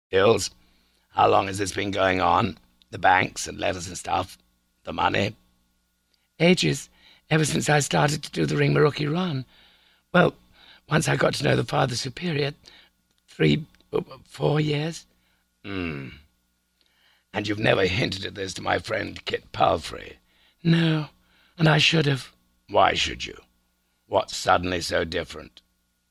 Hills, how long has this been going on? The banks and letters and stuff? The money? Ages, ever since I started to do the Ringmarookie run. Well, once I got to know the Father Superior, 4 years. And you've never hinted at this to my friend Kit Palfrey? No, and I should have. Why should you? What's suddenly so different?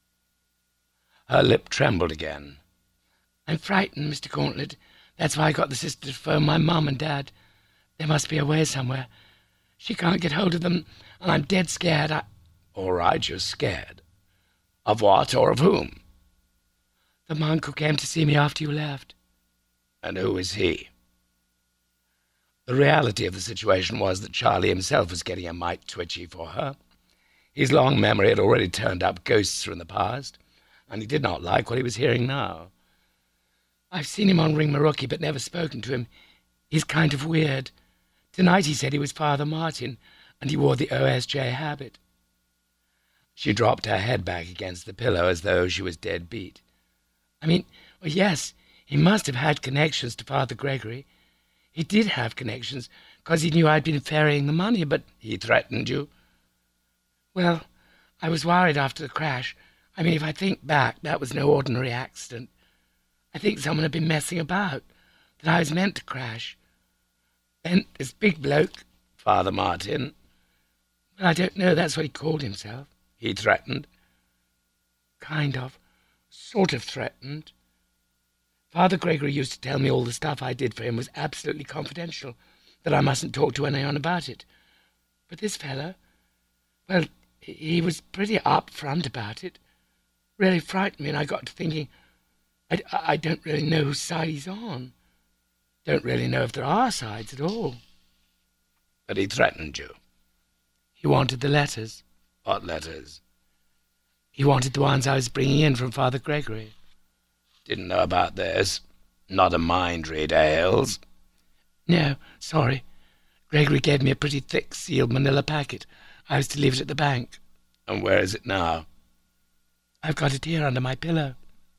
Her lip trembled again. I'm frightened, Mr. Gauntlet. That's why I got the sister to phone my mum and dad. There must be a way somewhere. She can't get hold of them, and I'm dead scared. All right, you're scared. Of what or of whom? The monk who came to see me after you left. And who is he? The reality of the situation was that Charlie himself was getting a mite twitchy for her. His long memory had already turned up ghosts from the past, and he did not like what he was hearing now. I've seen him on Ringmarookie, but never spoken to him. He's kind of weird. Tonight he said he was Father Martin, and he wore the OSJ habit. She dropped her head back against the pillow as though she was dead beat. Well, yes, he must have had connections to Father Gregory. He did have connections, because he knew I'd been ferrying the money, but... He threatened you? Well, I was worried after the crash. If I think back, that was no ordinary accident. I think someone had been messing about, that I was meant to crash. Then this big bloke... Father Martin? Well, I don't know, that's what he called himself. He threatened? Kind of. Sort of threatened. Father Gregory used to tell me all the stuff I did for him was absolutely confidential, that I mustn't talk to anyone about it. But this fellow, well, he was pretty upfront about it. Really frightened me, and I got to thinking, I don't really know whose side he's on. Don't really know if there are sides at all. But he threatened you? He wanted the letters. What letters? He wanted the ones I was bringing in from Father Gregory. Didn't know about this. Not a mind reader, Hills. No, sorry. Gregory gave me a pretty thick sealed manila packet. I was to leave it at the bank. And where is it now? I've got it here under my pillow.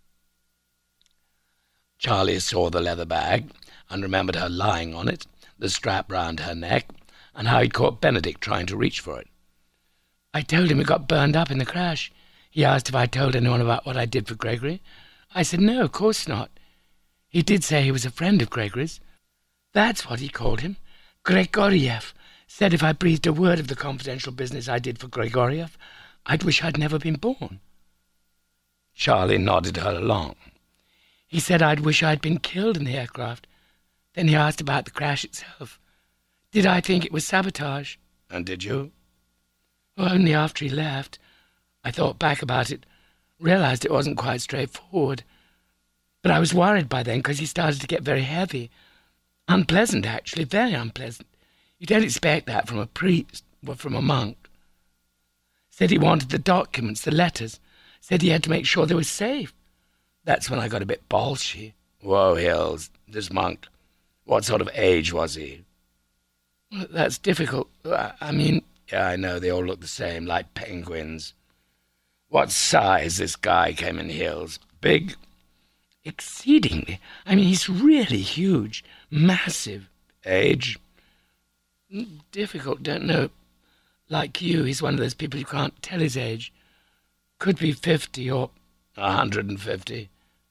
Charlie saw the leather bag and remembered her lying on it, the strap round her neck, and how he'd caught Benedict trying to reach for it. I told him it got burned up in the crash. He asked if I told anyone about what I did for Gregory. I said no, of course not. He did say he was a friend of Gregory's. That's what he called him. Gregoriev. Said if I breathed a word of the confidential business I did for Gregoriev, I'd wish I'd never been born. Charlie nodded her along. He said I'd wish I'd been killed in the aircraft. Then he asked about the crash itself. Did I think it was sabotage? And did you? Well, only after he left. I thought back about it, realized it wasn't quite straightforward. But I was worried by then because he started to get very heavy. Unpleasant, actually, very unpleasant. You don't expect that from a priest or from a monk. Said he wanted the documents, the letters. Said he had to make sure they were safe. That's when I got a bit bolshy. Whoa, Hills, this monk. What sort of age was he? Well, that's difficult. Yeah, I know, they all look the same, like penguins. What size this guy came in, Hills? Big? Exceedingly. He's really huge. Massive. Age? Difficult, don't know. Like you, he's one of those people you can't tell his age. Could be 50 or... 150?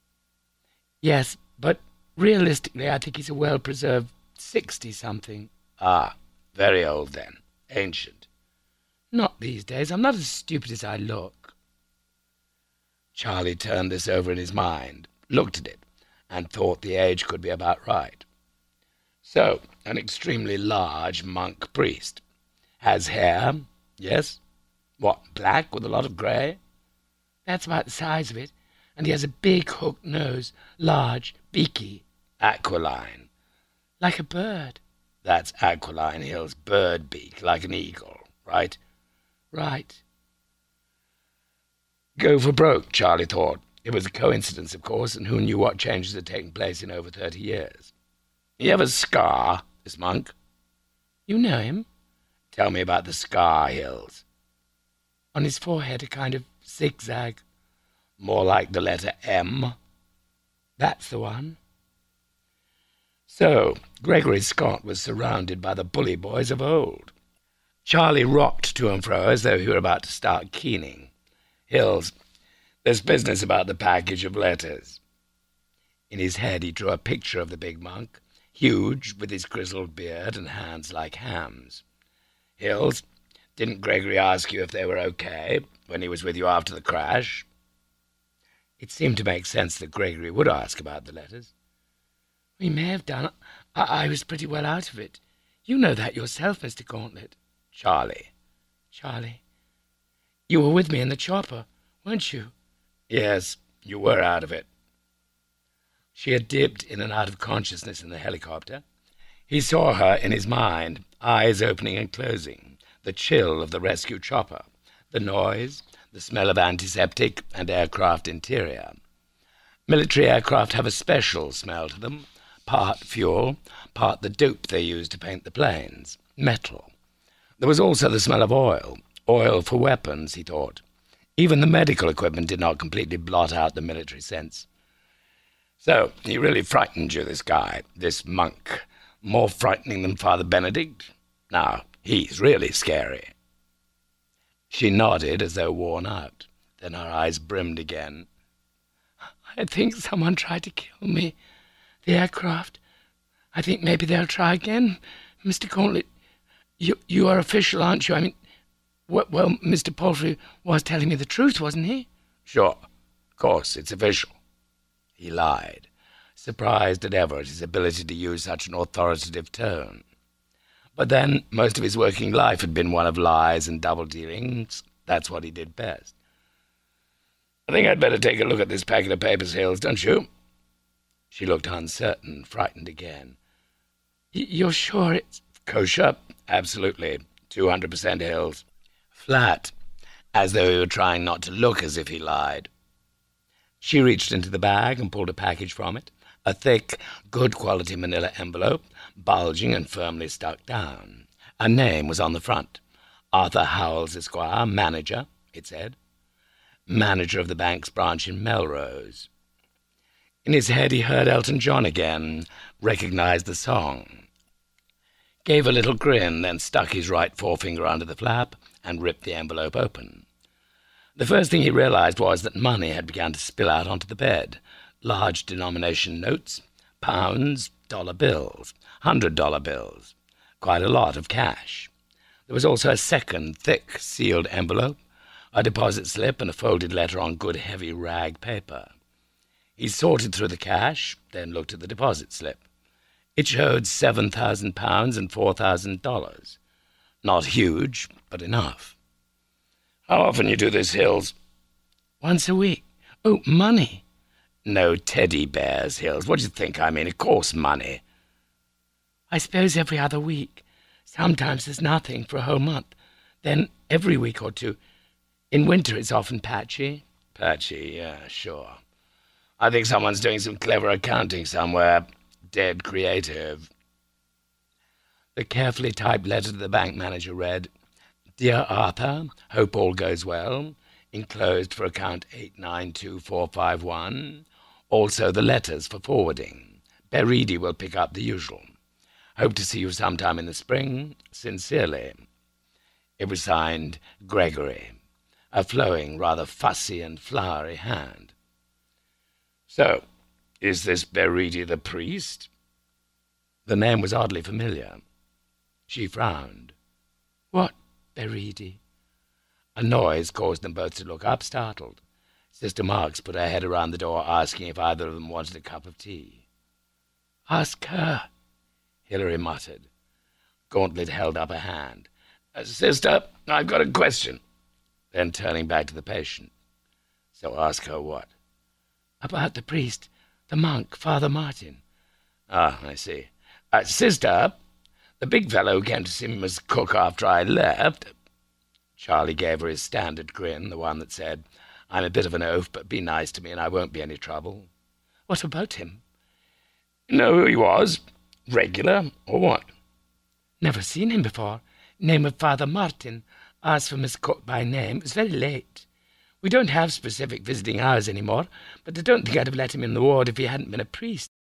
Yes, but realistically I think he's a well-preserved 60-something. Ah, very old then. Ancient. Not these days. I'm not as stupid as I look. Charlie turned this over in his mind, looked at it, and thought the age could be about right. So, an extremely large monk priest. Has hair, yes? What, black with a lot of grey? That's about the size of it. And he has a big hooked nose, large, beaky. Aquiline. Like a bird. That's aquiline, Hills. Bird beak, like an eagle, right? Right. Go for broke, Charlie thought. It was a coincidence, of course, and who knew what changes had taken place in over 30 years. He have a scar, this monk? You know him? Tell me about the scar, Hills. On his forehead, a kind of zigzag. More like the letter M? That's the one. So Gregory Scott was surrounded by the bully boys of old. Charlie rocked to and fro as though he were about to start keening. "Hills, there's business about the package of letters." In his head he drew a picture of the big monk, huge, with his grizzled beard and hands like hams. "Hills, didn't Gregory ask you if they were okay when he was with you after the crash?" It seemed to make sense that Gregory would ask about the letters. "We may have done. I was pretty well out of it. You know that yourself, Mr. Gauntlet." "Charlie." "Charlie. You were with me in the chopper, weren't you?" "Yes, you were out of it." She had dipped in and out of consciousness in the helicopter. He saw her in his mind, eyes opening and closing, the chill of the rescue chopper, the noise, the smell of antiseptic and aircraft interior. Military aircraft have a special smell to them, part fuel, part the dope they use to paint the planes, metal. There was also the smell of oil for weapons, he thought. Even the medical equipment did not completely blot out the military sense. "So, he really frightened you, this guy, this monk, more frightening than Father Benedict? Now, he's really scary." She nodded as though worn out. Then her eyes brimmed again. "I think someone tried to kill me. The aircraft. I think maybe they'll try again. Mr. Gauntlet, you are official, aren't you? I mean, well, Mr. Palfrey was telling me the truth, wasn't he?" "Sure. Of course, it's official." He lied, surprised as ever at his ability to use such an authoritative tone. But then, most of his working life had been one of lies and double-dealings. That's what he did best. "I think I'd better take a look at this packet of papers, Hills, don't you?" She looked uncertain, frightened again. "You're sure it's—" "Kosher? Absolutely. 200% Hills." Flat, as though he were trying not to look as if he lied. She reached into the bag and pulled a package from it, a thick, good-quality manila envelope, bulging and firmly stuck down. A name was on the front. "Arthur Howells, Esquire, manager," it said. Manager of the bank's branch in Melrose. In his head he heard Elton John again, recognized the song. Gave a little grin, then stuck his right forefinger under the flap and ripped the envelope open. The first thing he realized was that money had begun to spill out onto the bed. Large denomination notes, pounds, dollar bills, $100 bills, quite a lot of cash. There was also a second, thick, sealed envelope, a deposit slip and a folded letter on good, heavy rag paper. He sorted through the cash, then looked at the deposit slip. It showed £7,000 and $4,000. Not huge, but enough. "How often you do this, Hills?" "Once a week." "Oh, money." "No teddy bears, Hills. What do you think I mean? Of course, money." "I suppose every other week. Sometimes there's nothing for a whole month. Then every week or two. In winter it's often patchy." "Patchy, yeah, sure. I think someone's doing some clever accounting somewhere. Dead creative." The carefully typed letter to the bank manager read, "Dear Arthur, hope all goes well. Enclosed for account 892451. Also the letters for forwarding. Beridi will pick up the usual. Hope to see you sometime in the spring. Sincerely." It was signed Gregory, a flowing, rather fussy and flowery hand. "So, is this Beridi the priest?" The name was oddly familiar. She frowned. "What Beridi?" A noise caused them both to look up, startled. Sister Marks put her head around the door, asking if either of them wanted a cup of tea. "Ask her," Hilary muttered. Gauntlet held up a hand. "Sister, I've got a question." Then turning back to the patient. "So ask her what?" "About the priest, the monk, Father Martin." "Ah, I see. Sister, the big fellow who came to see me as cook after I left—" Charlie gave her his standard grin, the one that said, "I'm a bit of an oaf, but be nice to me and I won't be any trouble." "What about him?" "Know who he was? Regular, or what?" "Never seen him before. Name of Father Martin. Asked for Miss Cook by name. It was very late. We don't have specific visiting hours anymore, but I don't think I'd have let him in the ward if he hadn't been a priest.